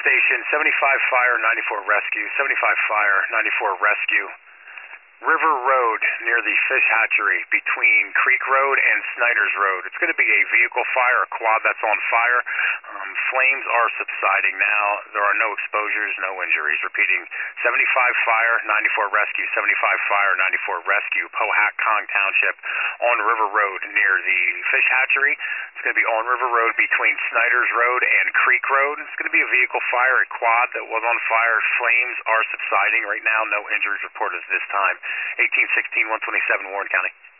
station, 75 fire, 94 rescue, 75 fire, 94 rescue. River Road near the fish hatchery between Creek Road and Snyder's Road. It's going to be a vehicle fire, a quad that's on fire. Flames are subsiding now. There are no exposures, no injuries. Repeating, 75 fire, 94 rescue, 75 fire, 94 rescue, Powhatan Township on River Road near the fish hatchery. It's going to be on River Road between Snyder's Road and Creek Road. It's going to be a vehicle fire, a quad that was on fire. Flames are subsiding right now. No injuries reported at this time. 1816-127 Warren County.